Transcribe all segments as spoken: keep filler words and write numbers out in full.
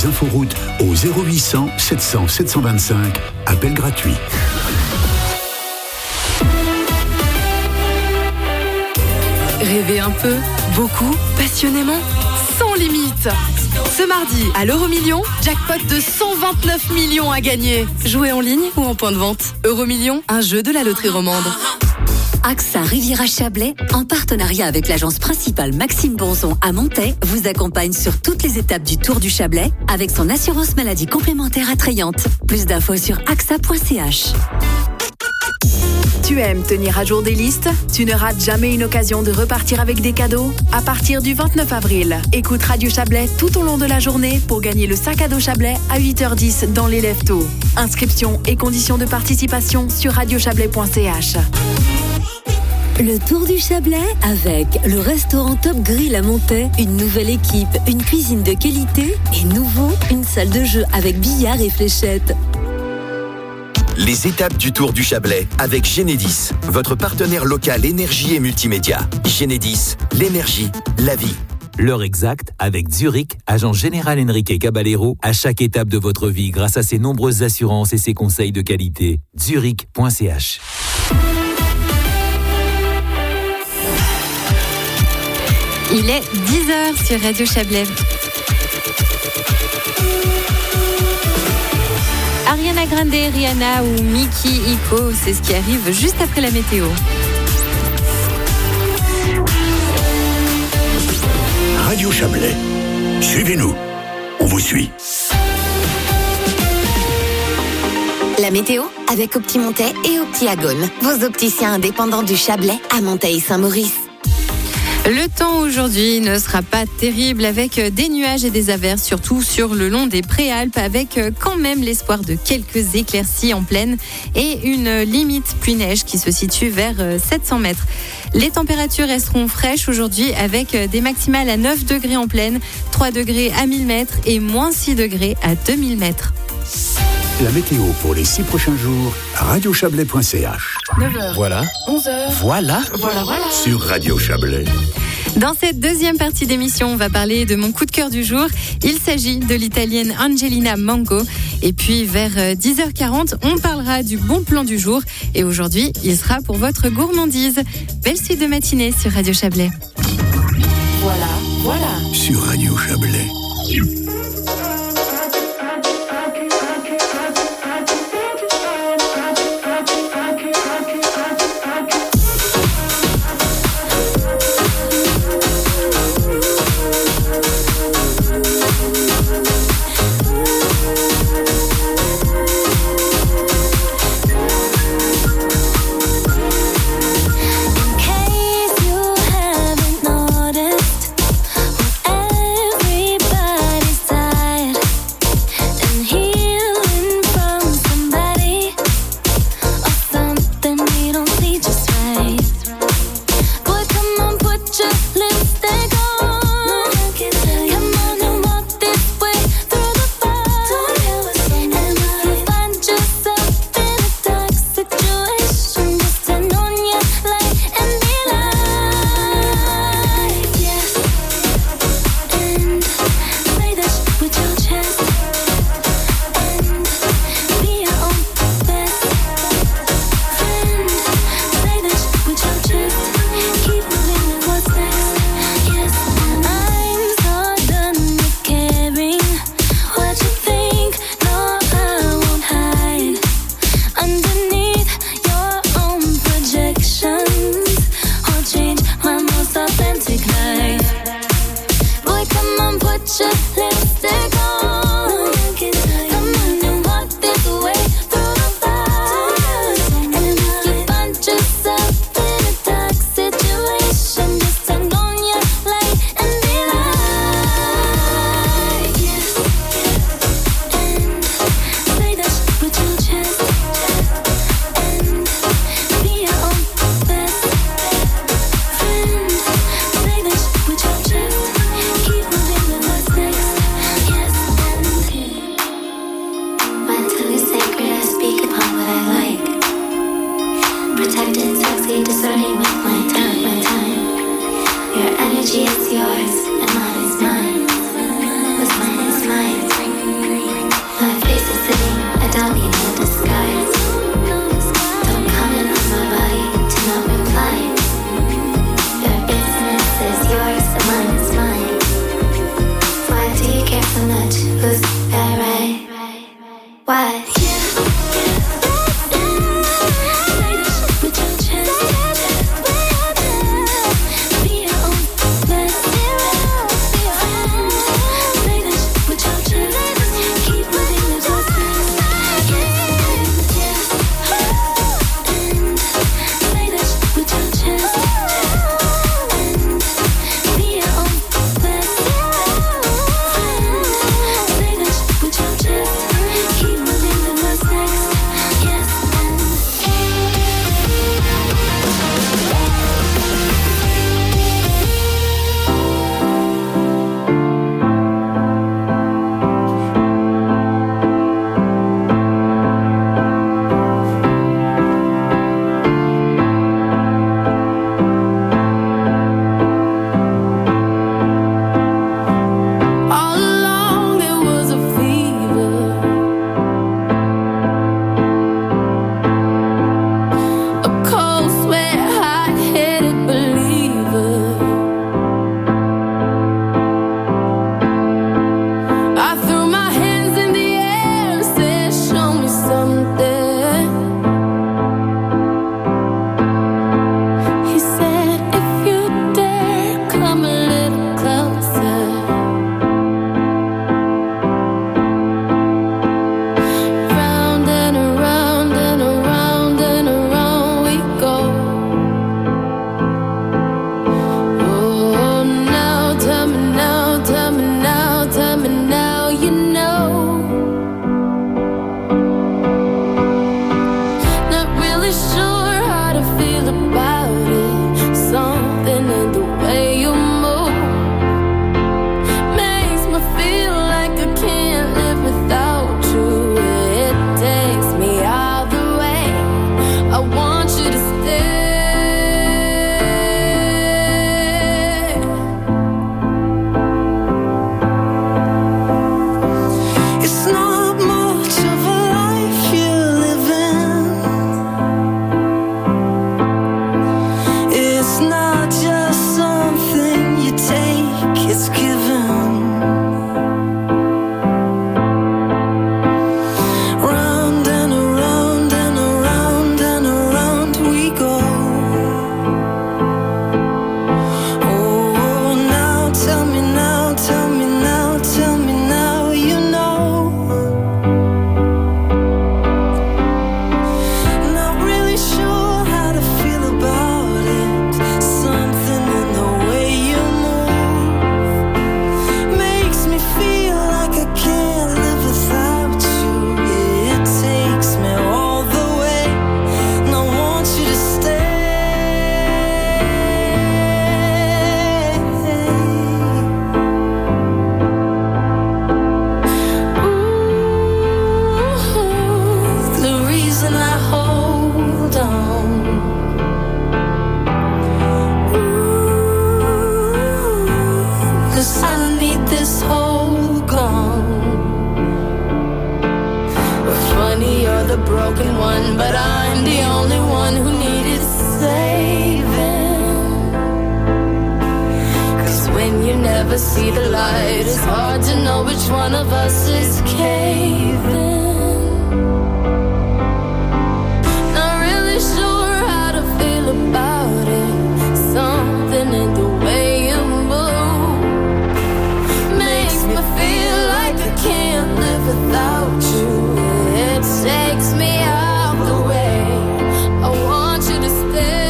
inforoutes au zéro huit cents sept cents sept cent vingt-cinq. Appel gratuit. Rêvez un peu, beaucoup, passionnément, sans limite. Ce mardi, à l'Euromillion, jackpot de cent vingt-neuf millions à gagner. Jouez en ligne ou en point de vente. Euromillion, un jeu de la loterie romande. AXA Riviera Chablais, en partenariat avec l'agence principale Maxime Bonzon à Montaix, vous accompagne sur toutes les étapes du Tour du Chablais avec son assurance maladie complémentaire attrayante. Plus d'infos sur axa point c h. Tu aimes tenir à jour des listes? Tu ne rates jamais une occasion de repartir avec des cadeaux? À partir du vingt-neuf avril, écoute Radio Chablais tout au long de la journée pour gagner le sac à dos Chablais à huit heures dix dans les lève-tôt. Inscription et conditions de participation sur radio chablais point c h. Le Tour du Chablais avec le restaurant Top Grill à Montaix, une nouvelle équipe, une cuisine de qualité et nouveau, une salle de jeu avec billard et fléchettes. Les étapes du Tour du Chablais avec Genedis, votre partenaire local énergie et multimédia. Genedis, l'énergie, la vie. L'heure exacte avec Zurich, agent général Enrique Caballero, à chaque étape de votre vie grâce à ses nombreuses assurances et ses conseils de qualité. Zurich point c h. Il est dix heures sur Radio Chablais. Ariana Grande, Rihanna ou Miki Iko, c'est ce qui arrive juste après la météo. Radio Chablais. Suivez-nous. On vous suit. La météo avec Optimontais et Optiagone, vos opticiens indépendants du Chablais à Montaix et Saint-Maurice. Le temps aujourd'hui ne sera pas terrible avec des nuages et des averses, surtout sur le long des Préalpes, avec quand même l'espoir de quelques éclaircies en plaine et une limite pluie-neige qui se situe vers sept cents mètres. Les températures resteront fraîches aujourd'hui avec des maximales à neuf degrés en plaine, trois degrés à mille mètres et moins six degrés à deux mille mètres. La météo pour les six prochains jours, radio chablais point c h. neuf heures. Voilà. onze heures. Voilà. Voilà, voilà. Sur Radio Chablais. Dans cette deuxième partie d'émission, on va parler de mon coup de cœur du jour. Il s'agit de l'italienne Angelina Mango. Et puis vers dix heures quarante, on parlera du bon plan du jour. Et aujourd'hui, il sera pour votre gourmandise. Belle suite de matinée sur Radio Chablais. Voilà, voilà. Sur Radio Chablais. Everybody's broken one, but I'm the only one who needed saving. Cause when you never see the light, it's hard to know which one of us is caving. Not really sure how to feel about it. Something in the way you move makes me feel like I can't live without you. It takes me out the way. I want you to stay.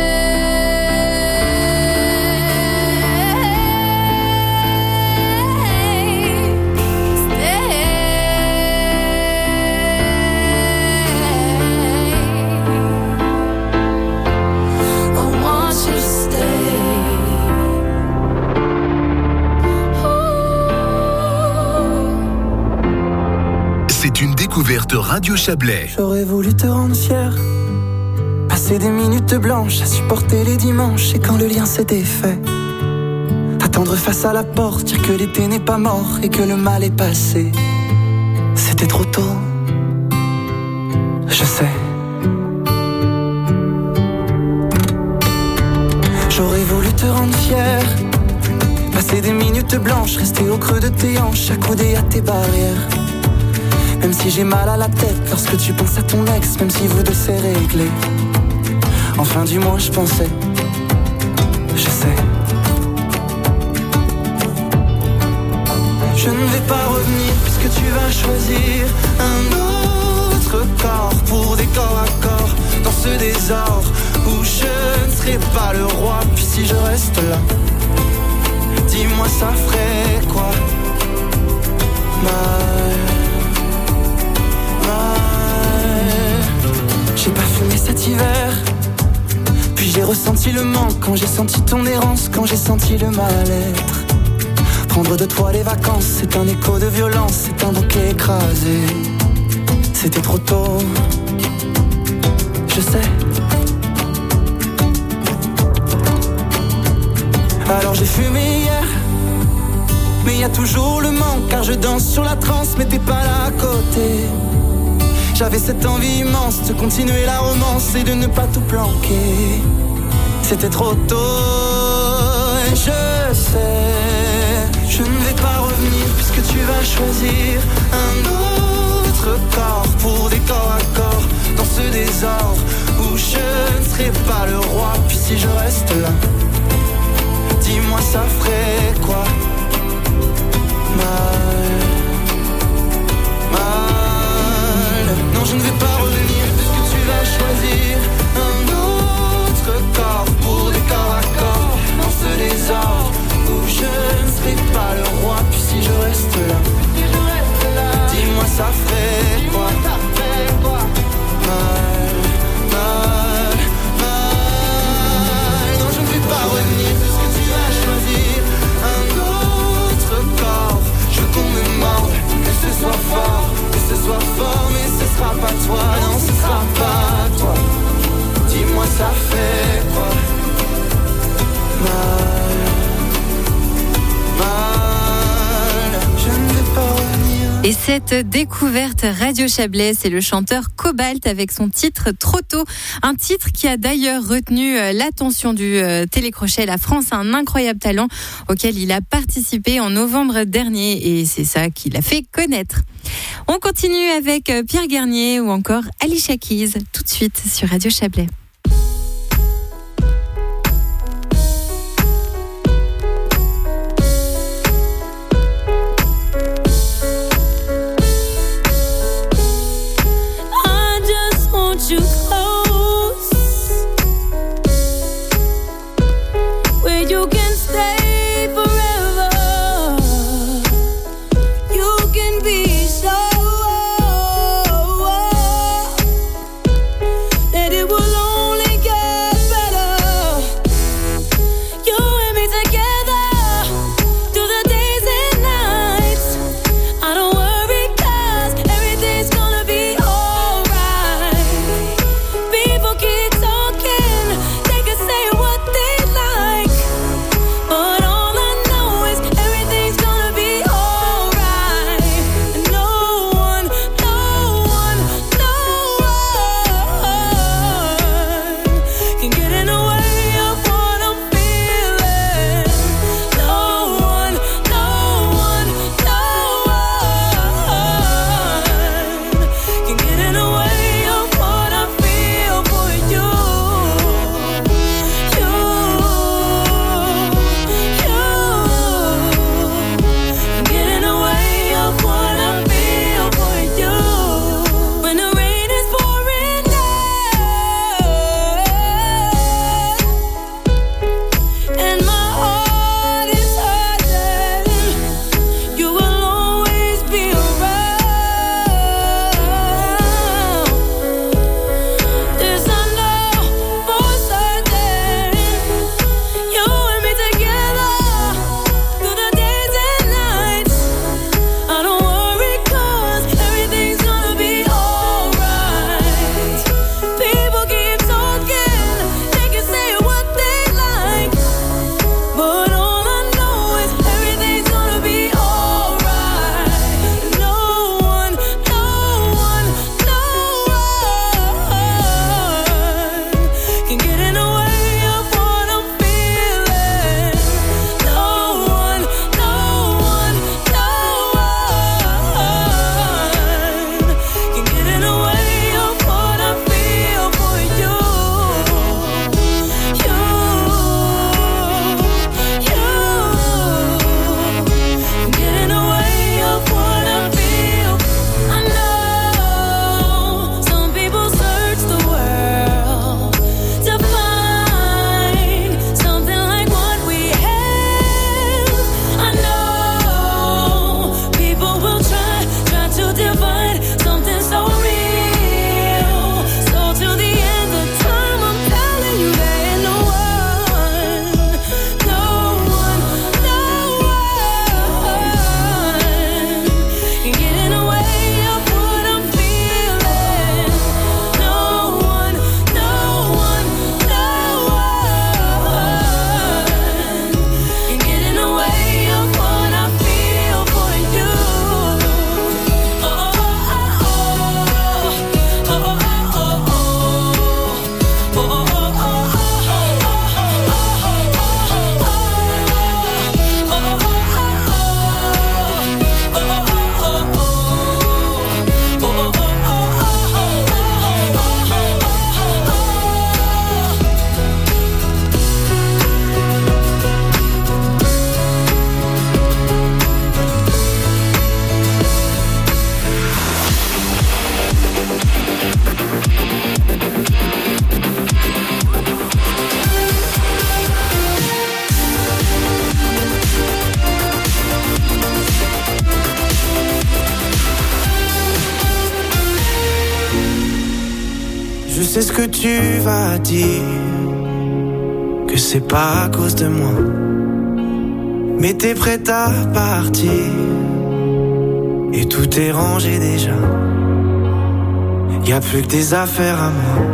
C'est une découverte Radio Chablais. J'aurais voulu te rendre fier, passer des minutes blanches à supporter les dimanches. Et quand le lien s'est défait, attendre face à la porte, dire que l'été n'est pas mort et que le mal est passé. C'était trop tôt, je sais. J'aurais voulu te rendre fier, passer des minutes blanches, rester au creux de tes hanches, accoudé à tes barrières. Même si j'ai mal à la tête lorsque tu penses à ton ex, même si vous deux c'est réglé. Enfin du moins je pensais, je sais. Je ne vais pas revenir puisque tu vas choisir un autre corps pour des corps à corps dans ce désordre où je ne serai pas le roi. Puis si je reste là, dis-moi ça ferait quoi? Mal. J'ai pas fumé cet hiver, puis j'ai ressenti le manque quand j'ai senti ton errance, quand j'ai senti le mal-être. Prendre de toi les vacances, c'est un écho de violence, c'est un bouquet écrasé. C'était trop tôt, je sais. Alors j'ai fumé hier, mais y a toujours le manque, car je danse sur la transe, mais t'es pas là à côté. J'avais cette envie immense de continuer la romance et de ne pas tout planquer. C'était trop tôt et je sais, je ne vais pas revenir puisque tu vas choisir un autre corps pour des corps à corps dans ce désordre où je ne serai pas le roi. Puis si je reste là, dis-moi ça ferait quoi? Mal, mal. Non, je ne vais pas revenir puisque tu vas choisir un autre corps pour des corps à corps dans ce désordre où je ne serai pas le roi. Puis si je reste là, dis-moi ça ferait quoi? Mal, mal, mal. Non, je ne vais pas revenir puisque tu vas choisir un autre corps. Je veux qu'on me morde, que ce soit fort, que ce soit fort, mais ce sera pas toi, non, ce sera pas toi. Dis-moi ça fait quoi? Mal, mal, je ne vais pas revenir. Et cette découverte Radio Chablais, c'est le chanteur Cobalt avec son titre Trop tôt. Un titre qui a d'ailleurs retenu l'attention du télécrochet La France a un incroyable talent auquel il a participé en novembre dernier et c'est ça qui l'a fait connaître. On continue avec Pierre Garnier ou encore Alicia Keys tout de suite sur Radio Chablais. You close, where you can stay forever. You can be sure that it will only sais ce que tu vas dire, que c'est pas à cause de moi. Mais t'es prête à partir, et tout est rangé déjà. Y'a plus que des affaires à moi.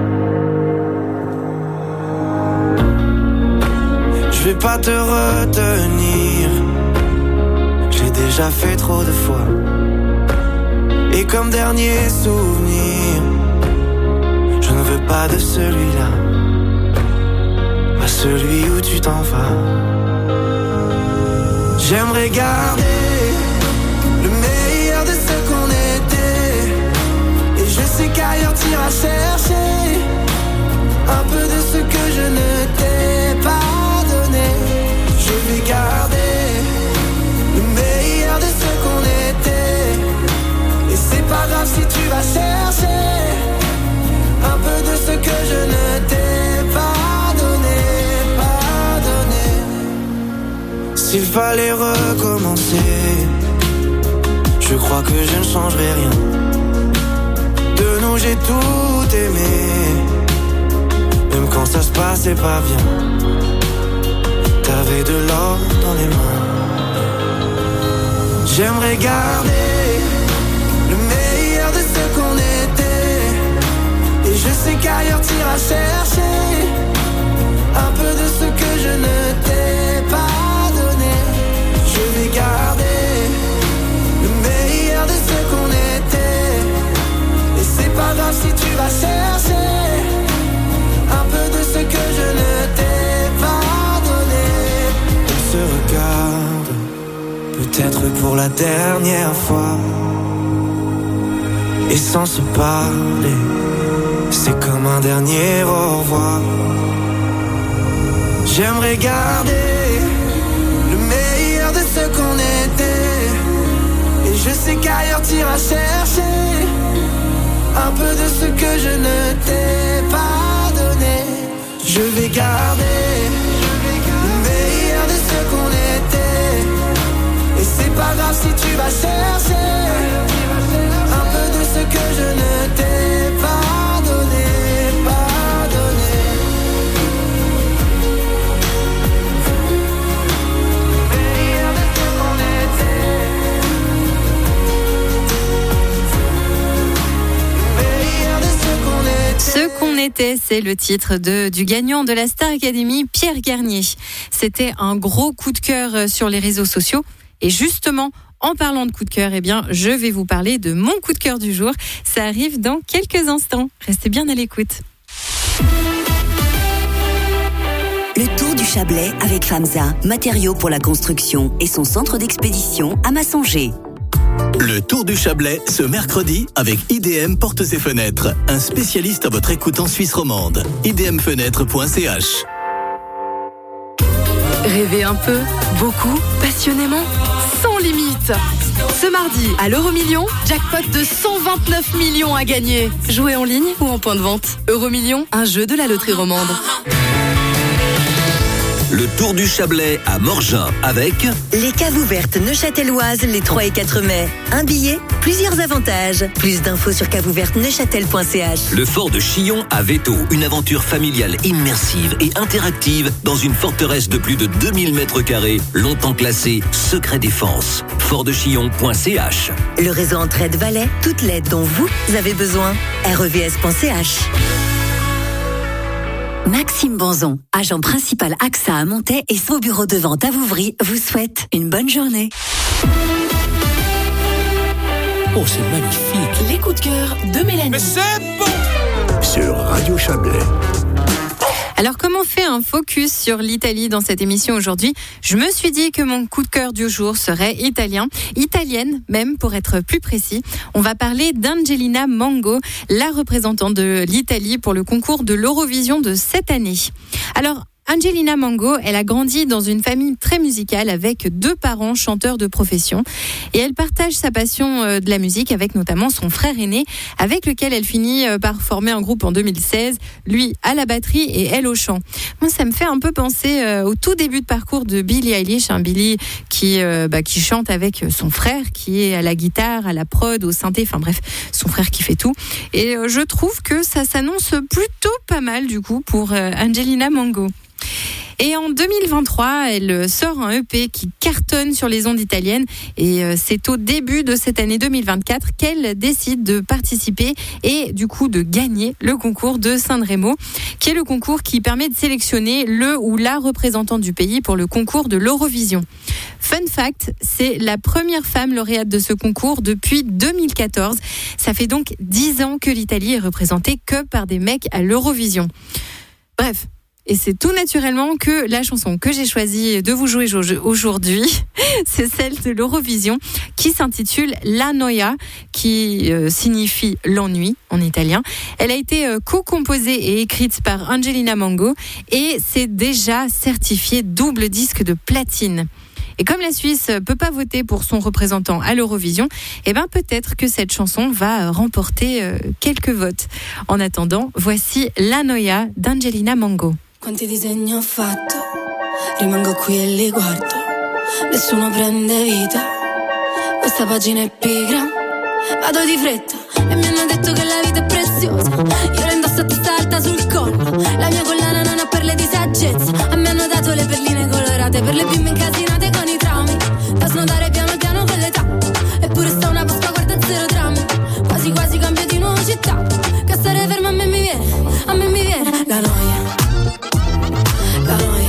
Je vais pas te retenir, j'ai déjà fait trop de fois. Et comme dernier souvenir, je ne veux pas de celui-là, pas celui où tu t'en vas. J'aimerais garder le meilleur de ce qu'on était, et je sais qu'ailleurs t'iras chercher un peu de ce que je ne t'ai pas. Je vais garder le meilleur de ce qu'on était, et c'est pas grave si tu vas chercher un peu de ce que je ne t'ai pas donné, pas donné. S'il fallait recommencer, je crois que je ne changerai rien. De nous j'ai tout aimé, même quand ça se passait pas bien. T'avais de l'or dans les mains. J'aimerais garder le meilleur de ce qu'on était, et je sais qu'ailleurs t'iras chercher un peu de ce que je ne t'ai pas donné. Je vais garder le meilleur de ce qu'on était, et c'est pas grave si tu vas chercher un peu de ce que je ne t'ai pas. Se regarde, peut-être pour la dernière fois, et sans se parler, c'est comme un dernier au revoir. J'aimerais garder le meilleur de ce qu'on était, et je sais qu'ailleurs t'iras chercher un peu de ce que je ne t'ai pas donné. Je vais garder qu'on était, et c'est pas grave si tu vas chercher un peu de ce que je ne t'ai pas donné, pas donné. Meilleur de ce qu'on était, meilleur de ce qu'on était. Ce qu'on était, c'est le titre de, du gagnant de la Star Academy, Pierre Garnier. C'était un gros coup de cœur sur les réseaux sociaux. Et justement, en parlant de coup de cœur, eh bien, je vais vous parler de mon coup de cœur du jour. Ça arrive dans quelques instants. Restez bien à l'écoute. Le Tour du Chablais avec FAMSA, matériaux pour la construction, et son centre d'expédition à Massonger. Le Tour du Chablais ce mercredi avec I D M Portes et Fenêtres, un spécialiste à votre écoute en Suisse romande. i d m fenêtres point c h. Rêvez un peu, beaucoup, passionnément, sans limite. Ce mardi, à l'Euromillion, jackpot de cent vingt-neuf millions à gagner. Jouez en ligne ou en point de vente. Euromillion, un jeu de la loterie romande. Le Tour du Chablais à Morgin avec les caves ouvertes neuchâteloises les trois et quatre mai. Un billet, plusieurs avantages. Plus d'infos sur cave ouverte neuchâtel point c h. Le fort de Chillon à Véto, une aventure familiale immersive et interactive dans une forteresse de plus de deux mille mètres carrés, longtemps classée secret défense. fort de chillon point c h. Le réseau Entraide Valais, toute l'aide dont vous avez besoin. r e v s point c h. Maxime Bonzon, agent principal A X A à Montaix et son bureau de vente à Vouvry, vous souhaite une bonne journée. Oh, c'est magnifique. Les coups de cœur de Mélanie. Mais c'est bon! Sur Radio Chablais. Alors, comme on fait un focus sur l'Italie dans cette émission aujourd'hui, je me suis dit que mon coup de cœur du jour serait italien, italienne même pour être plus précis. On va parler d'Angelina Mango, la représentante de l'Italie pour le concours de l'Eurovision de cette année. Alors, Angelina Mango, elle a grandi dans une famille très musicale avec deux parents chanteurs de profession et elle partage sa passion de la musique avec notamment son frère aîné avec lequel elle finit par former un groupe en deux mille seize, lui à la batterie et elle au chant. Moi, ça me fait un peu penser au tout début de parcours de Billie Eilish, un Billie qui, euh, bah, qui chante avec son frère qui est à la guitare, à la prod, au synthé, enfin bref, son frère qui fait tout. Et euh, je trouve que ça s'annonce plutôt pas mal du coup pour euh, Angelina Mango. Et en deux mille vingt-trois, elle sort un E P qui cartonne sur les ondes italiennes et c'est au début de cette année deux mille vingt-quatre qu'elle décide de participer et du coup de gagner le concours de Sanremo, qui est le concours qui permet de sélectionner le ou la représentant du pays pour le concours de l'Eurovision. Fun fact, c'est la première femme lauréate de ce concours depuis deux mille quatorze. Ça fait donc dix ans que l'Italie est représentée que par des mecs à l'Eurovision. Bref. Et c'est tout naturellement que la chanson que j'ai choisie de vous jouer aujourd'hui, c'est celle de l'Eurovision qui s'intitule La Noia, qui euh, signifie l'ennui en italien. Elle a été euh, co-composée et écrite par Angelina Mango et c'est déjà certifié double disque de platine. Et comme la Suisse peut pas voter pour son représentant à l'Eurovision, eh ben peut-être que cette chanson va remporter euh, quelques votes. En attendant, voici La Noia d'Angelina Mango. Quanti disegni ho fatto, rimango qui e li guardo, nessuno prende vita, questa pagina è pigra, vado di fretta e mi hanno detto che la vita è preziosa, io la indosso a testa alta sul collo, la mia collana non ha perle di saggezza, a me hanno dato le perline colorate per le bimbe incasinate con i traumi, da snodare piano piano con l'età, eppure sta una Pasqua guarda zero drammi, quasi quasi cambio di nuovo città, che stare ferma a me mi viene, a me mi viene la noia. La noia,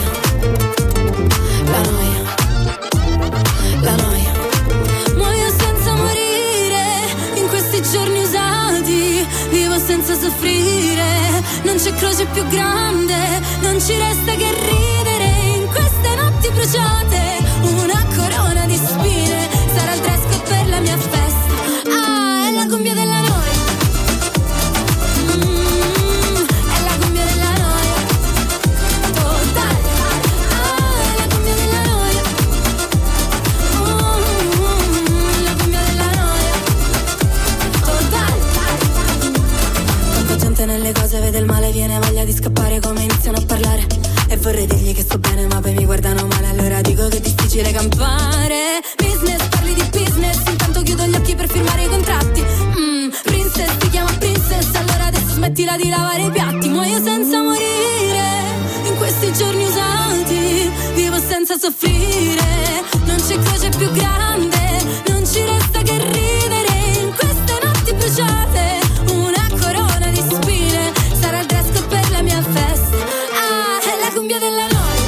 la noia, la noia. Muoio senza morire, in questi giorni usati, vivo senza soffrire, non c'è croce più grande, non ci resta che ridere, in queste notti bruciate, una corona di spine, sarà il dress code per la mia festa, ah, è la cumbia della noia. Nelle cose vede il male, viene voglia di scappare come iniziano a parlare e vorrei dirgli che sto bene ma poi mi guardano male, allora dico che è difficile campare. Business, parli di business, intanto chiudo gli occhi per firmare i contratti. mm, Princess, ti chiama princess, allora adesso smettila di lavare i piatti. Muoio senza morire, in questi giorni usati, vivo senza soffrire, non c'è croce più grande, non ci resta che ridere, in queste notti bruciate, cumbia della noia,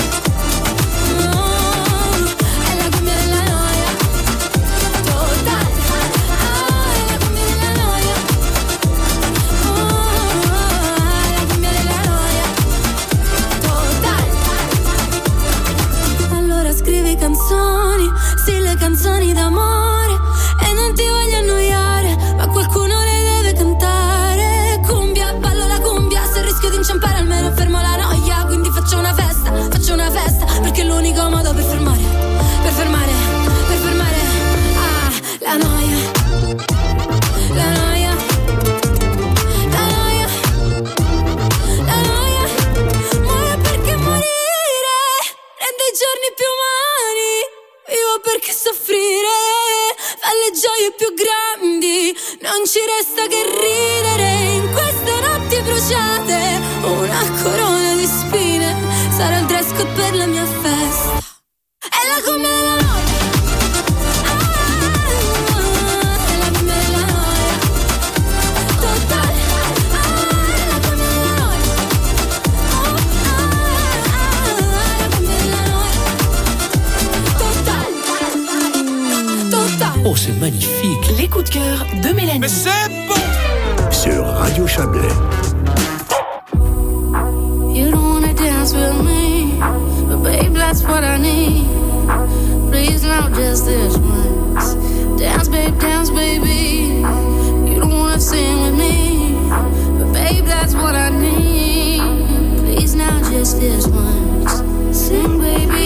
oh, è la cumbia della noia, totale, ah, è la cumbia della noia, oh, è la cumbia della noia, totale. Allora scrivi canzoni, sì le canzoni d'amore, e non ti voglio annoiare, ma qualcuno le deve cantare. Cumbia, ballo la cumbia, se rischio di inciampare almeno fermo la noia. Faccio una festa, faccio una festa, perché è l'unico modo per fermare, per fermare, per fermare, ah, la noia, la noia, la noia, la noia, muore perché morire, rende i giorni più umani, vivo perché soffrire, fa le gioie più grandi, non ci resta che ridere, in queste notti bruciate, una corona di spine, sarà il dress code per la mia festa, è la cumbia della noia, ah, è la cumbia della noia, totale, ah, è la cumbia della noia, oh, ah, è la cumbia della noia, totale, totale. Oh, c'est magnifique. Les coups de cœur de Mélanie. Mais c'est bon! Sur Radio Chablais. You don't wanna dance with me, but babe, that's what I need. Please now just this once. Dance, babe, dance, baby. You don't wanna sing with me, but babe, that's what I need. Please now just just this once. Sing, baby.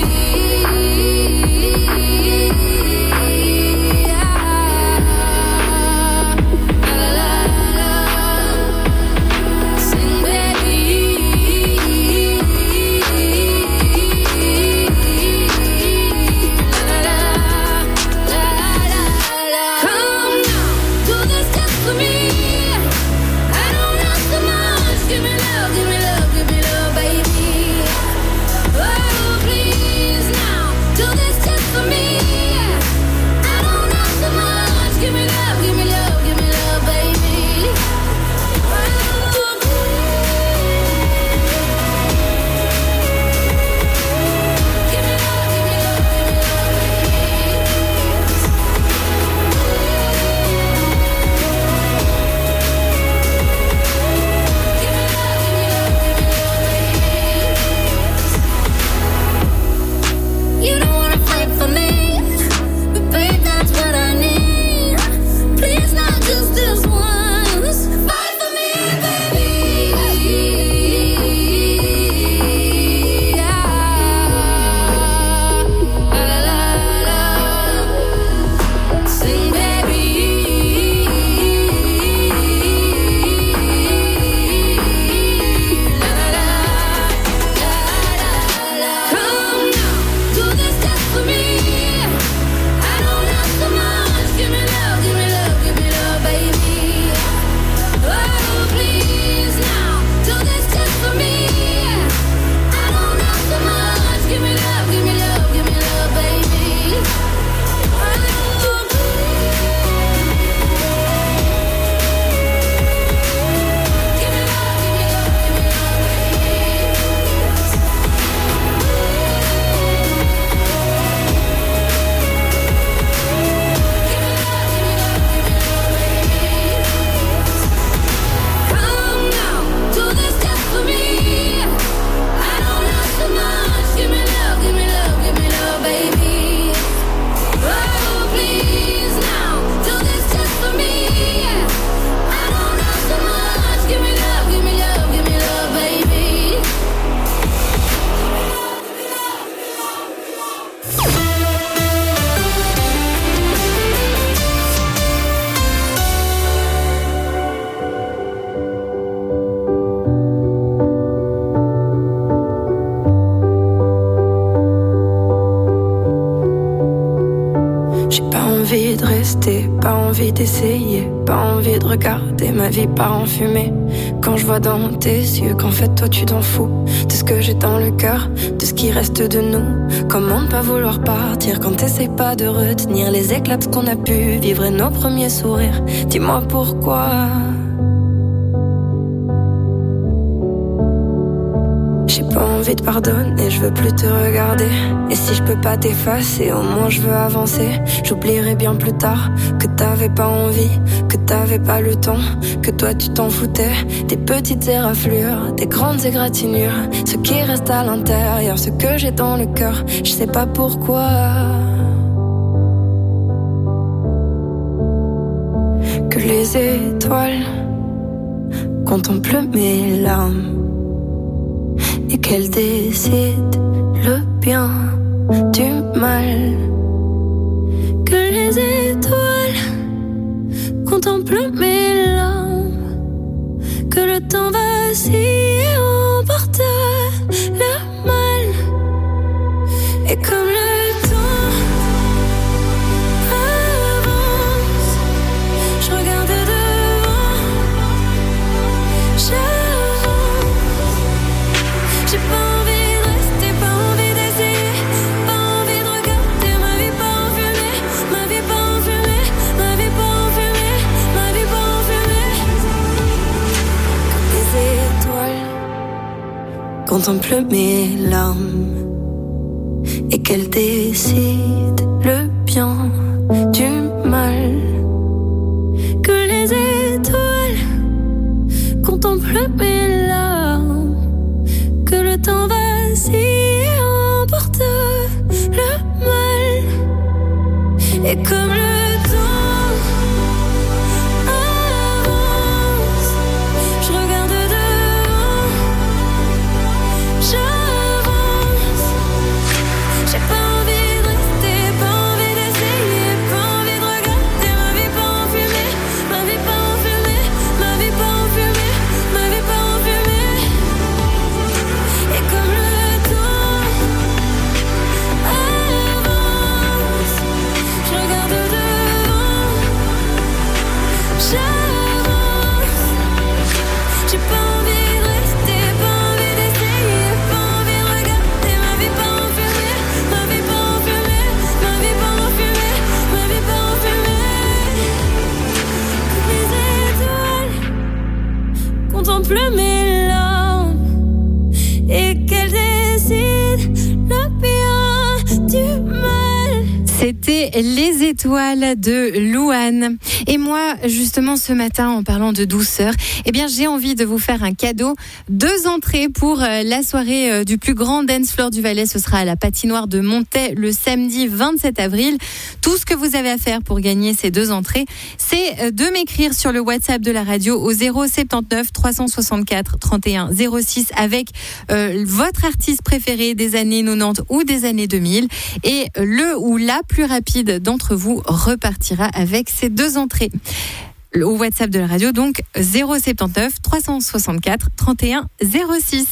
D'essayer, pas envie de regarder ma vie part en fumée. Quand je vois dans tes yeux qu'en fait toi tu t'en fous de ce que j'ai dans le cœur, de ce qui reste de nous. Comment ne pas vouloir partir quand t'essayes pas de retenir les éclats de ce qu'on a pu vivre et nos premiers sourires. Dis-moi pourquoi. J'ai pas envie de pardonner, je veux plus te regarder. Et si je peux pas t'effacer, au moins je veux avancer. J'oublierai bien plus tard que t'avais pas envie, que t'avais pas le temps, que toi tu t'en foutais. Des petites éraflures, des grandes égratignures, ce qui reste à l'intérieur, ce que j'ai dans le cœur, je sais pas pourquoi. Que les étoiles contemplent mes larmes et qu'elle décide le bien du mal. Que les étoiles contemplent mes larmes, que le temps vacille et emporte le mal. Et comme le temps avance, je regarde devant, j'avance. J'ai pas envie de rester, pas envie d'essayer, pas envie de regarder ma vie pas en fumée, ma vie pas en fumée, ma vie pas en fumée, ma vie pas en fumée. Quand les étoiles contemplent mes larmes et qu'elles décident le bien du mal. Que les étoiles contemplent mes larmes, que le temps vacille et emporte le mal. Et comme le temps avance, je regarde devant, j'avance. J'ai pas envie de rester, pas envie d'essayer, pas envie de regarder ma vie pas enfumée, ma vie pas enfumée, ma vie pas enfumée, ma vie pas enfumée. Mes étoiles contemplent mes larmes et qu'elles décident le bien du mal. C'était Les Étoiles de Louane. Et moi, justement, ce matin, en parlant de douceur, eh bien, j'ai envie de vous faire un cadeau. Deux entrées pour euh, la soirée euh, du plus grand dance floor du Valais. Ce sera à la patinoire de Montaix le samedi vingt-sept avril. Tout ce que vous avez à faire pour gagner ces deux entrées, c'est euh, de m'écrire sur le WhatsApp de la radio au zéro soixante-neuf trois cent soixante-quatre trente et un zéro six avec euh, votre artiste préféré des années quatre-vingt-dix ou des années deux mille. Et le ou la plus rapide d'entre vous repartira avec ces deux entrées. Au WhatsApp de la radio, donc zéro soixante-neuf trois cent soixante-quatre trente et un zéro six.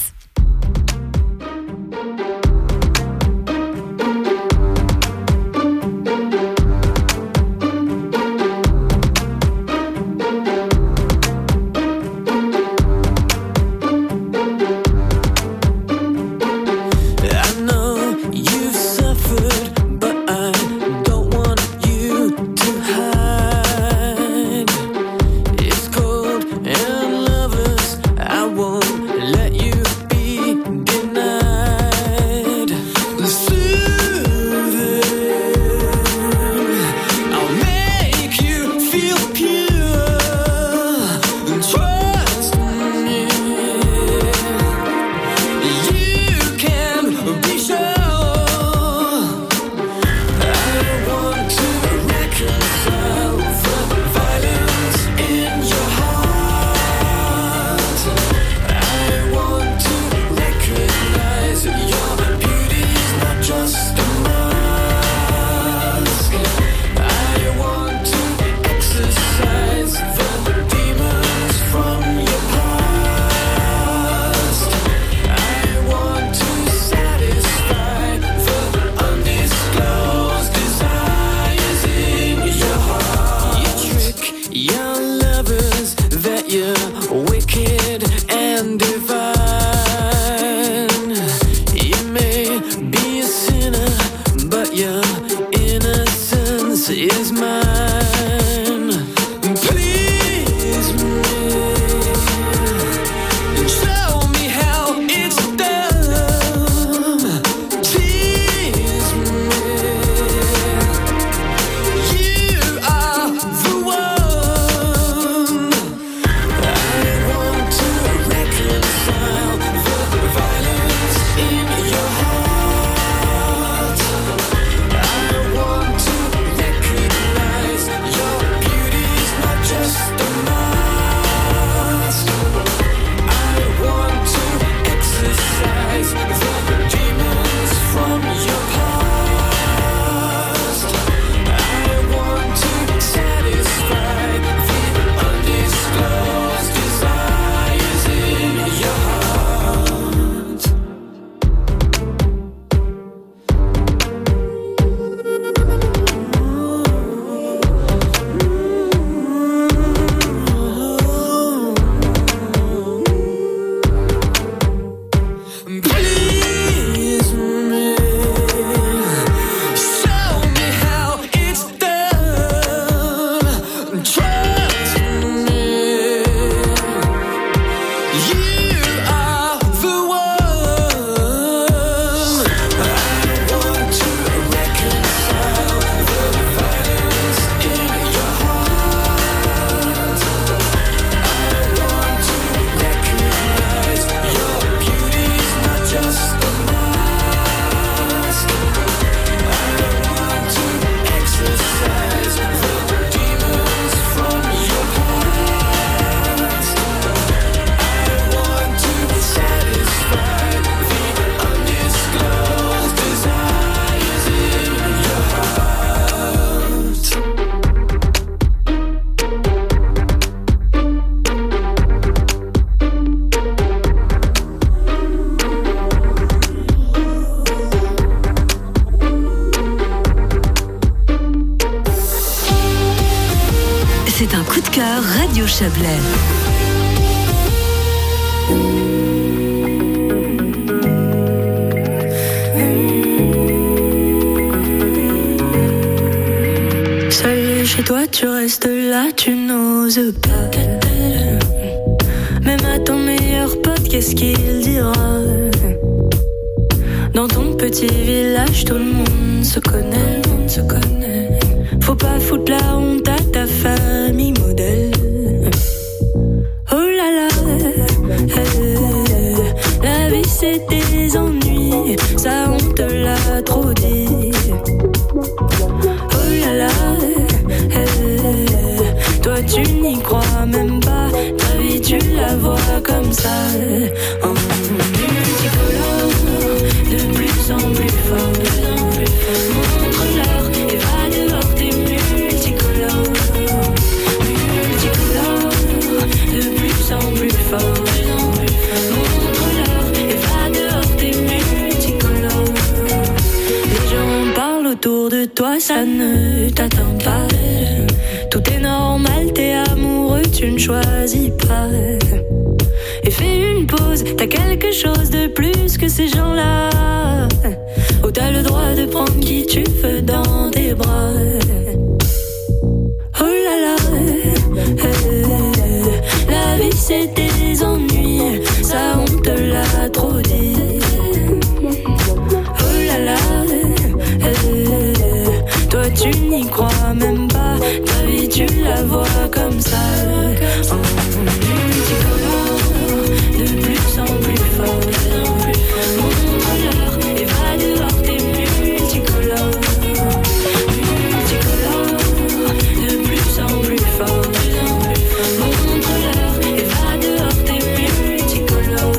c'est un coup de cœur Radio Chablais. Seul chez toi, tu restes là, tu n'oses pas. Même à ton meilleur pote, qu'est-ce qu'il dira? Dans ton petit village, tout le monde se connaît, le monde se connaît. Faut pas foutre la honte à ta famille modèle. Oh là là, euh, la vie c'est des ennuis, ça on te l'a trop dit. Oh là là, euh, toi tu n'y crois même pas, ta vie tu la vois comme ça. En multicolore, de plus en plus fort, de plus en plus fort. Montre-leur et va dehors, t'es multicolore, multicolore, de plus en plus fort, de plus en plus fort. Montre-leur et va dehors, t'es multicolore. Les gens parlent autour de toi, ça ne t'atteint pas. Tout est normal, t'es amoureux, tu ne choisis pas. Et fais une pause, t'as quelque chose de plus que ces gens-là. Oh, t'as le droit de prendre qui tu veux dans tes bras. Oh là là, euh, la vie c'est des ennuis, ça on te l'a trop dit. Oh là là, euh, toi tu n'y crois même pas, ta vie tu la vois comme ça. En multicolore, de plus en plus fort, de plus en plus fort. Montre-leur et va dehors, t'es multicolore, multicolore, de plus en plus fort, de plus en plus fort. Montre-leur et va dehors, t'es multicolore.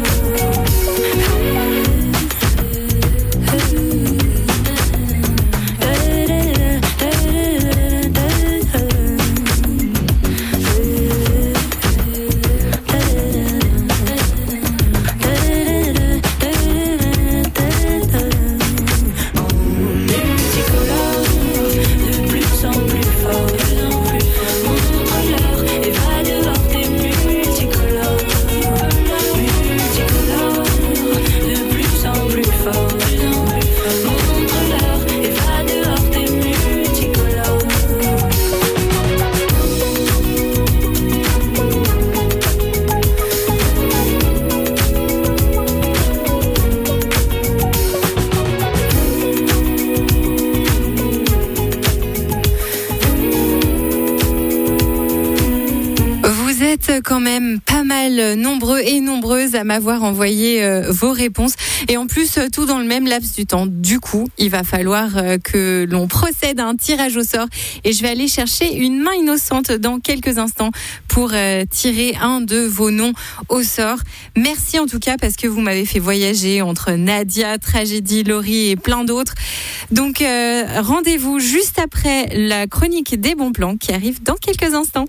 Quand même pas mal nombreux et nombreuses à m'avoir envoyé euh, vos réponses et en plus euh, tout dans le même laps du temps. Du coup, il va falloir euh, que l'on procède à un tirage au sort et je vais aller chercher une main innocente dans quelques instants pour euh, tirer un de vos noms au sort. Merci en tout cas parce que vous m'avez fait voyager entre Nadia, Tragédie, Laurie et plein d'autres. Donc euh, rendez-vous juste après la chronique des bons plans qui arrive dans quelques instants.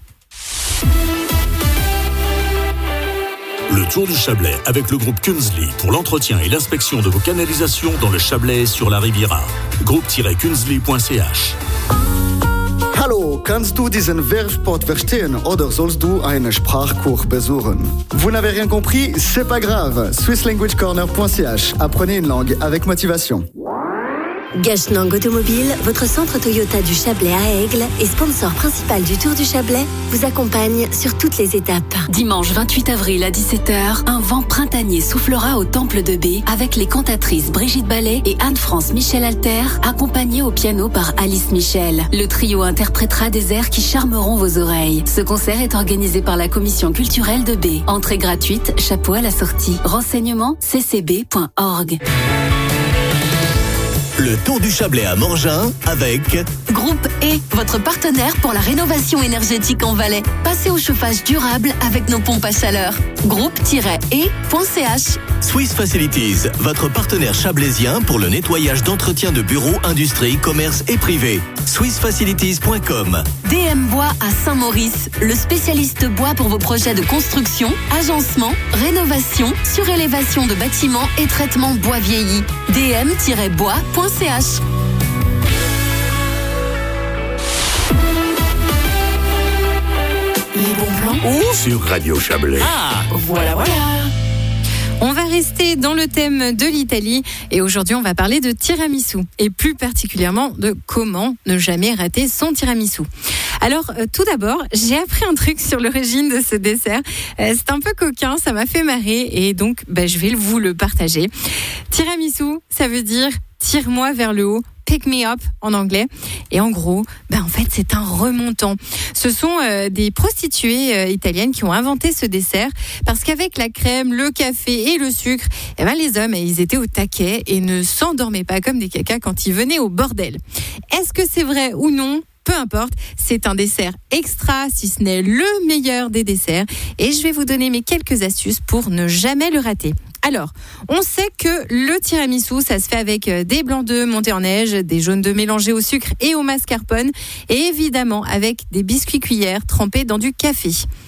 Le Tour du Chablais avec le groupe Kunzli pour l'entretien et l'inspection de vos canalisations dans le Chablais et sur la Riviera. groupe tiret kunzli point c h. Hallo, kannst du diesen Werbespot verstehen oder sollst du einen Sprachkurs besuchen? Vous n'avez rien compris? C'est pas grave. swiss language corner point c h. Apprenez une langue avec motivation. Gachenang Automobile, votre centre Toyota du Chablais à Aigle et sponsor principal du Tour du Chablais, vous accompagne sur toutes les étapes. Dimanche vingt-huit avril à dix-sept heures, un vent printanier soufflera au Temple de B avec les cantatrices Brigitte Ballet et Anne-France Michel Alter, accompagnées au piano par Alice Michel. Le trio interprétera des airs qui charmeront vos oreilles. Ce concert est organisé par la commission culturelle de B. Entrée gratuite, chapeau à la sortie. Renseignements c c b point org. Le Tour du Chablais à Morgin avec Groupe E, votre partenaire pour la rénovation énergétique en Valais. Passez au chauffage durable avec nos pompes à chaleur. groupe tiret e point c h. Swiss Facilities, votre partenaire chablaisien pour le nettoyage d'entretien de bureaux, industries, commerces et privés. swiss facilities point com. D M Bois à Saint-Maurice, le spécialiste bois pour vos projets de construction, agencement, rénovation, surélévation de bâtiments et traitement bois vieilli. d m tiret bois point c h. Où sur Radio Chablais. Ah, Voilà, voilà. On va rester dans le thème de l'Italie et aujourd'hui on va parler de tiramisu et plus particulièrement de comment ne jamais rater son tiramisu. Alors euh, tout d'abord, j'ai appris un truc sur l'origine de ce dessert. Euh, c'est un peu coquin, ça m'a fait marrer et donc bah, je vais vous le partager. Tiramisu, ça veut dire tire-moi vers le haut. Pick me up en anglais. Et en gros, ben en fait, c'est un remontant. Ce sont euh, des prostituées euh, italiennes qui ont inventé ce dessert parce qu'avec la crème, le café et le sucre, eh ben, les hommes, ils étaient au taquet et ne s'endormaient pas comme des cacas quand ils venaient au bordel. Est-ce que c'est vrai ou non ? Peu importe, c'est un dessert extra, si ce n'est le meilleur des desserts. Et je vais vous donner mes quelques astuces pour ne jamais le rater. Alors, on sait que le tiramisu, ça se fait avec des blancs d'œufs montés en neige, des jaunes d'œufs mélangés au sucre et au mascarpone, et évidemment avec des biscuits cuillères trempés dans du café.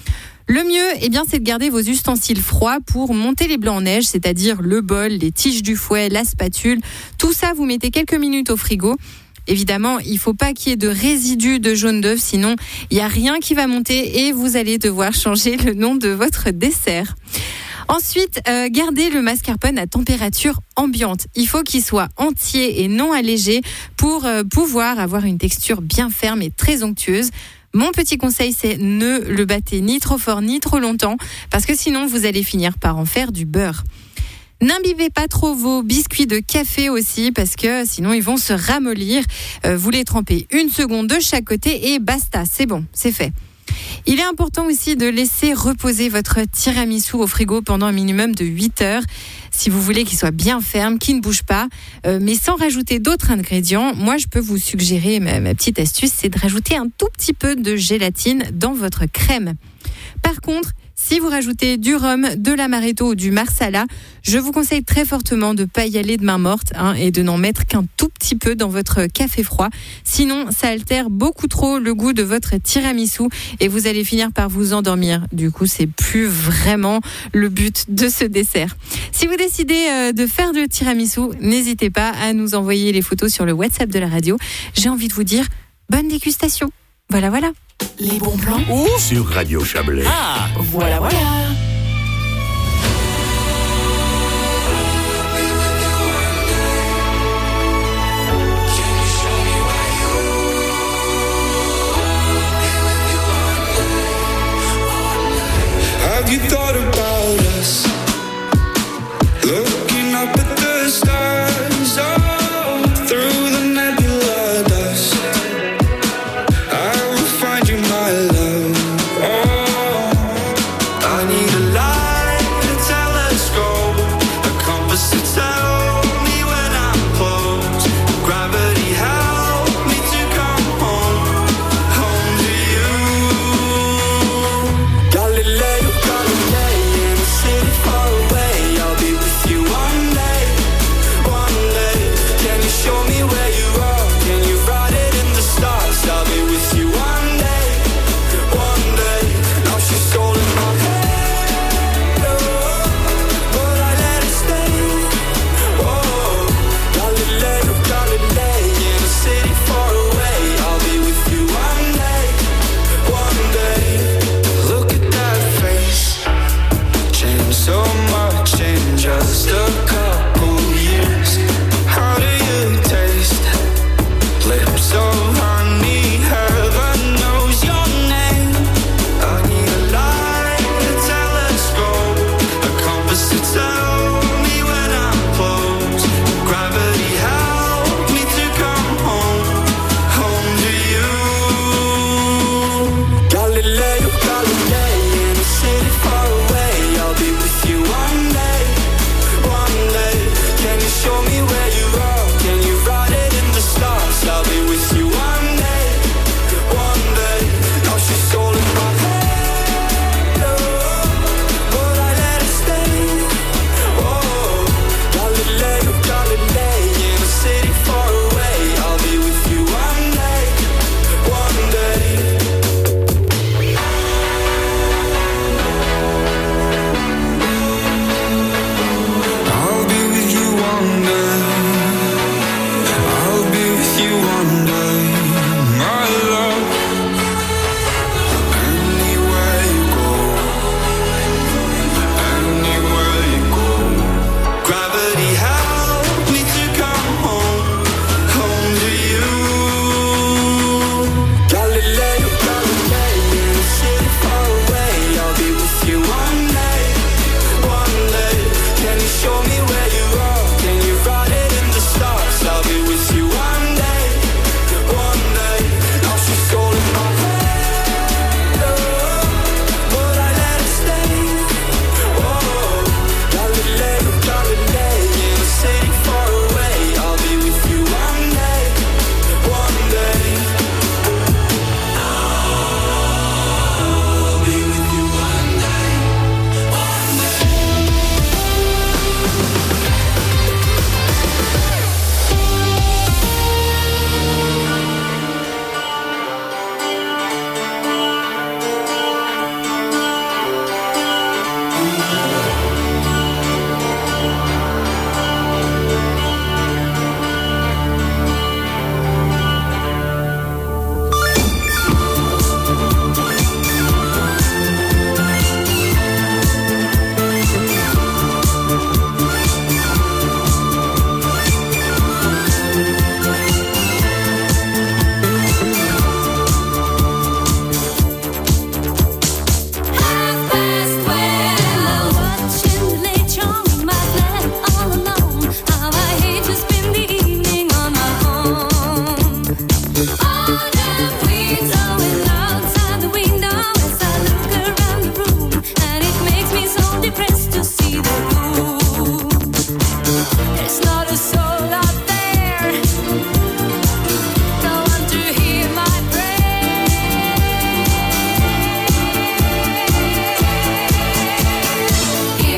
Le mieux, eh bien, c'est de garder vos ustensiles froids pour monter les blancs en neige, c'est-à-dire le bol, les tiges du fouet, la spatule. Tout ça, vous mettez quelques minutes au frigo. Évidemment, il ne faut pas qu'il y ait de résidus de jaune d'œuf, sinon il n'y a rien qui va monter et vous allez devoir changer le nom de votre dessert. Ensuite, euh, gardez le mascarpone à température ambiante. Il faut qu'il soit entier et non allégé pour euh, pouvoir avoir une texture bien ferme et très onctueuse. Mon petit conseil, c'est ne le battez ni trop fort ni trop longtemps parce que sinon vous allez finir par en faire du beurre. N'imbibez pas trop vos biscuits de café aussi parce que sinon ils vont se ramollir. Euh, vous les trempez une seconde de chaque côté et basta, c'est bon, c'est fait. Il est important aussi de laisser reposer votre tiramisu au frigo pendant un minimum de huit heures. Si vous voulez qu'il soit bien ferme, qu'il ne bouge pas, euh, mais sans rajouter d'autres ingrédients, moi je peux vous suggérer, ma, ma petite astuce, c'est de rajouter un tout petit peu de gélatine dans votre crème. Par contre, si vous rajoutez du rhum, de l'amaretto ou du marsala, je vous conseille très fortement de ne pas y aller de main morte hein, et de n'en mettre qu'un tout petit peu dans votre café froid. Sinon, ça altère beaucoup trop le goût de votre tiramisu et vous allez finir par vous endormir. Du coup, c'est plus vraiment le but de ce dessert. Si vous décidez euh, de faire le tiramisu, n'hésitez pas à nous envoyer les photos sur le WhatsApp de la radio. J'ai envie de vous dire bonne dégustation. Voilà, voilà. Les bons plans. Où sur Radio Chablais. ah, Voilà, voilà. Have you thought about us? Looking up at the stars, oh, through the nebula dust. I will find you, my love. Oh, I need a light, a telescope, a compass to tell me when I'm close. Gravity help me to come home, home to you. Galileo Galilei.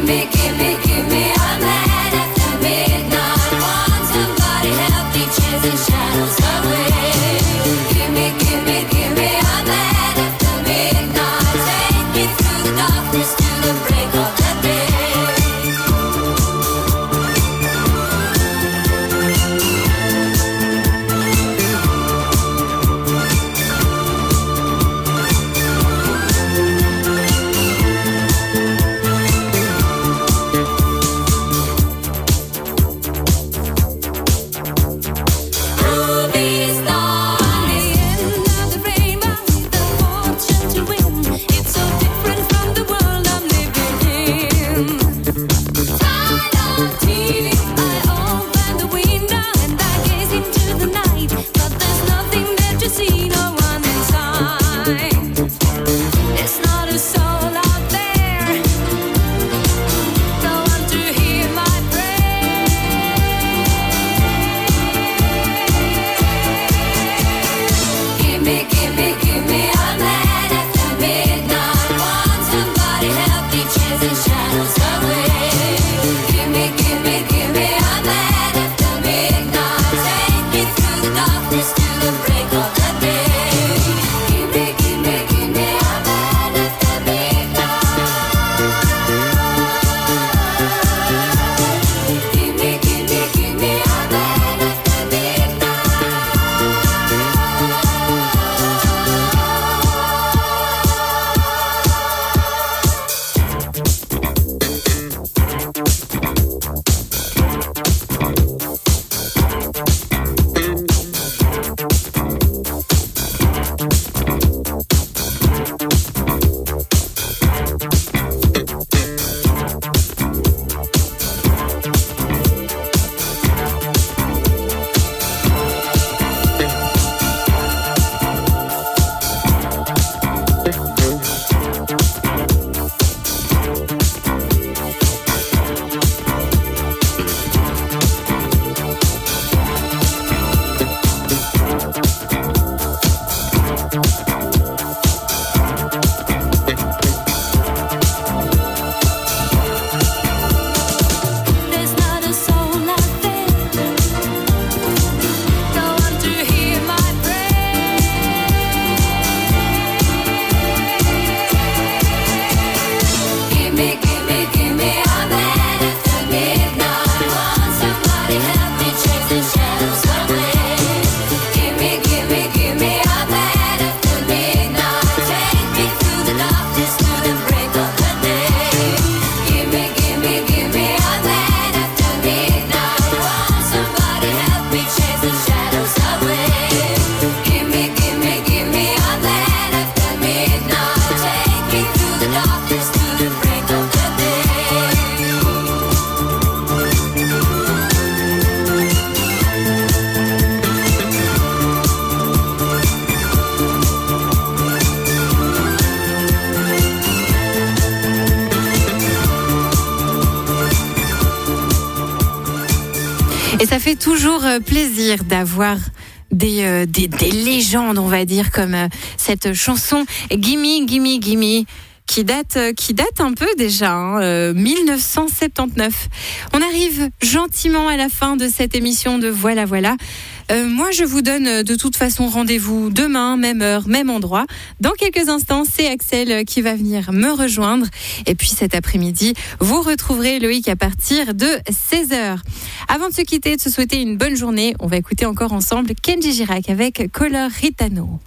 me, give me, give me a man after midnight. Want somebody help me chase the shadows away. Give me, give me, give me a man after midnight. Take me through the darkness to the break of the day. Et ça fait toujours plaisir d'avoir des, euh, des, des légendes, on va dire, comme euh, cette chanson Gimme, Gimme, Gimme, qui date, euh, qui date un peu déjà, hein, euh, mille neuf cent soixante-dix-neuf. On arrive gentiment à la fin de cette émission de Voilà Voilà. Euh, moi, je vous donne de toute façon rendez-vous demain, même heure, même endroit. Dans quelques instants, c'est Axel qui va venir me rejoindre. Et puis cet après-midi, vous retrouverez Loïc à partir de seize heures. Avant de se quitter et de se souhaiter une bonne journée, on va écouter encore ensemble Kenji Girac avec Color Ritano.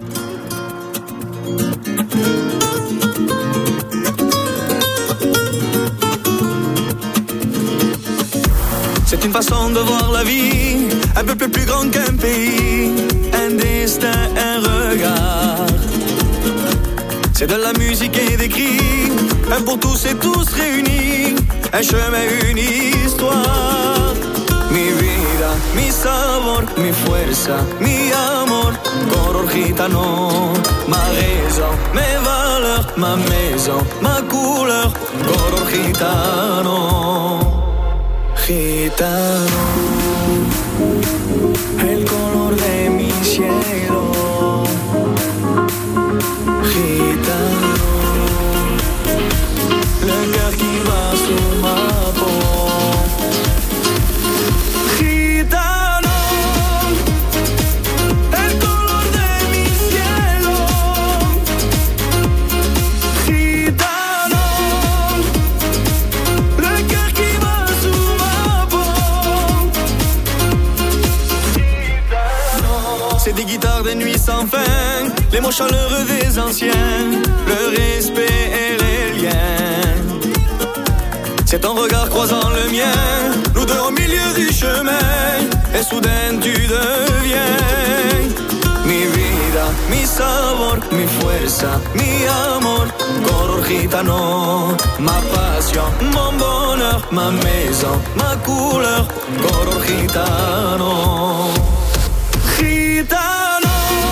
C'est une façon de voir la vie, un peu plus grand qu'un pays, un destin, un regard. C'est de la musique et des cris, un pour tous et tous réunis, un chemin, une histoire. Mi vida, mi sabor, mi fuerza, mi amor, color gitano. Ma raison, mes valeurs, ma maison, ma couleur, color gitano. Gitano, el color de mi cielo. Gitano, le cœur qui va sous ma les mots chaleureux des anciens, le respect et les liens. C'est ton regard croisant le mien, nous deux au milieu du chemin, et soudain tu deviens mi vida, mi sabor, mi fuerza, mi amor, color gitano, ma passion, mon bonheur, ma maison, ma couleur, color gitano. Gitano.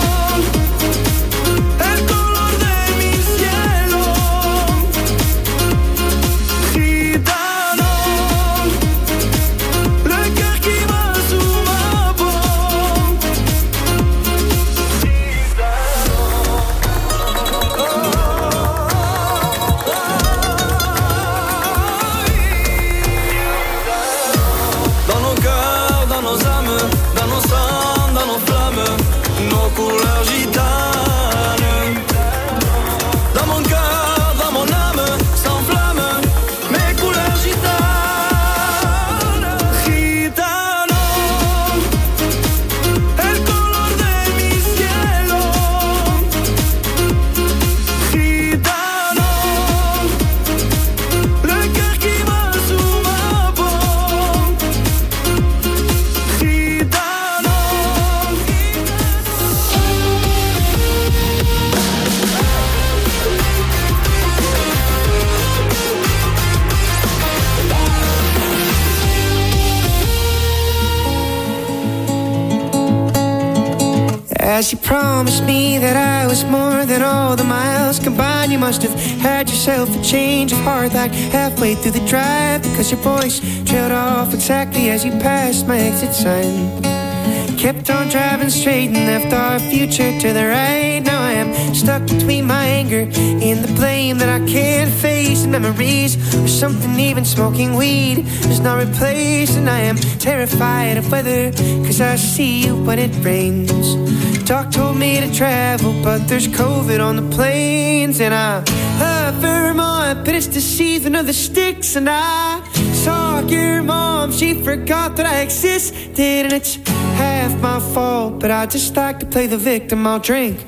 As you promised me that I was more than all the miles combined, you must have had yourself a change of heart like halfway through the drive, because your voice trailed off exactly as you passed my exit sign. Kept on driving straight and left our future to the right. Now I am stuck between my anger and the blame that I can't face, and memories or something even smoking weed does not replace. And I am terrified of weather, cause I see you when it rains. Doc told me to travel, but there's COVID on the planes. And I love Vermont, but it's the season of the sticks. And I saw your mom, she forgot that I existed. And it's half my fault, but I just like to play the victim. I'll drink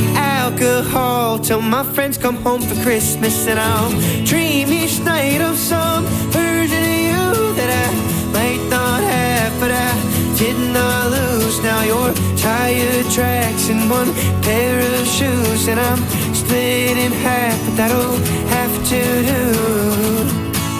alcohol till my friends come home for Christmas. And I'll dream each night of some version of you that I might not have, but I did not lose. Now your tire tracks in one pair of shoes, and I'm split in half, but that'll have to do.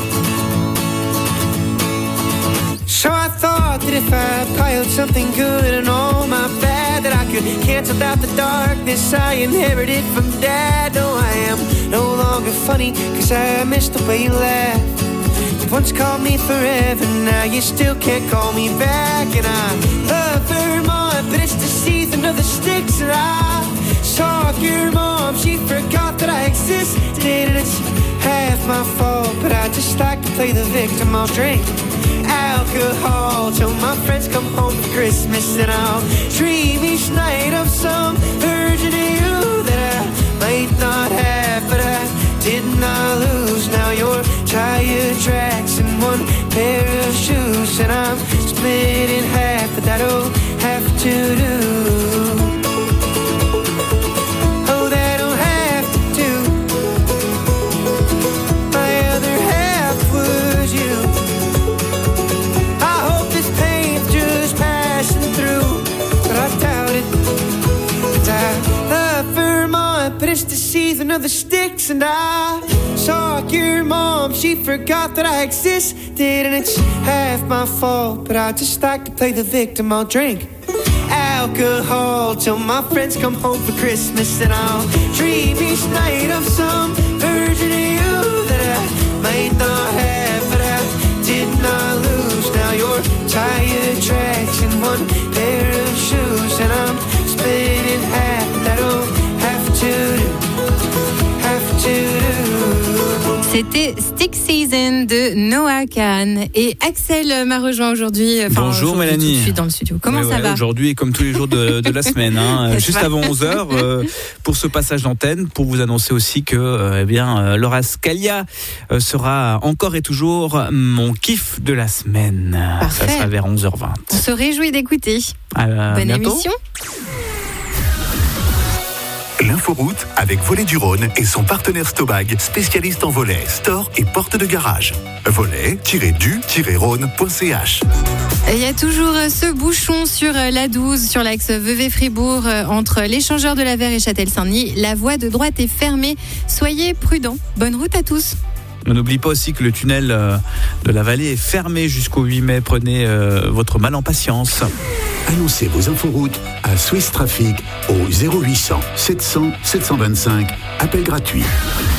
So I thought that if I piled something good and all my bad, that I could cancel out the darkness I inherited from Dad. No, I am no longer funny, cause I missed the way you laughed. Once called me forever, now you still can't call me back. And I love Vermont, but it's the season of the sticks. And I saw your mom, she forgot that I existed. And it's half my fault, but I just like to play the victim. I'll drink alcohol till my friends come home for Christmas. And I'll dream each night of some version of you that I might not have, but I did not lose. Now your tire tracks in one pair of shoes, and I'm split in half, but that'll have to do. Oh, that'll have to do. My other half was you. I hope this pain's just passing through, but I doubt it. And I love Vermont, but it's the season of the sticks. And I saw your mom, she forgot that I existed. And it's half my fault, but I just like to play the victim. I'll drink alcohol till my friends come home for Christmas. And I'll dream each night of some version of you that I might not have, but I did not lose. Now your tire tracks in one pair of shoes, and I'm split in half. That'll have to do. C'était Stick Season de Noah Kahan. Et Axel m'a rejoint aujourd'hui. Enfin, Bonjour aujourd'hui, Mélanie. Tout de suite dans le studio. Comment ouais, ça ouais, va aujourd'hui, comme tous les jours de, de la semaine, hein, juste avant onze heures, euh, pour ce passage d'antenne, pour vous annoncer aussi que euh, eh bien, euh, Laura Scalia euh, sera encore et toujours mon kiff de la semaine. Parfait. Ça sera vers onze heures vingt. On se réjouit d'écouter. Euh, Bonne bientôt. émission. L'inforoute avec Volet du Rhône et son partenaire Stobag, spécialiste en volets, stores et portes de garage. volet tiret du tiret rhône point c h. Il y a toujours ce bouchon sur la douze, sur l'axe Vevey-Fribourg, entre l'échangeur de la Verre et Châtel-Saint-Denis. La voie de droite est fermée. Soyez prudents. Bonne route à tous. On n'oublie pas aussi que le tunnel de la vallée est fermé jusqu'au huit mai. Prenez euh, votre mal en patience. Annoncez vos inforoutes à Swiss Traffic au zéro huit cents sept cents sept cent vingt-cinq. Appel gratuit.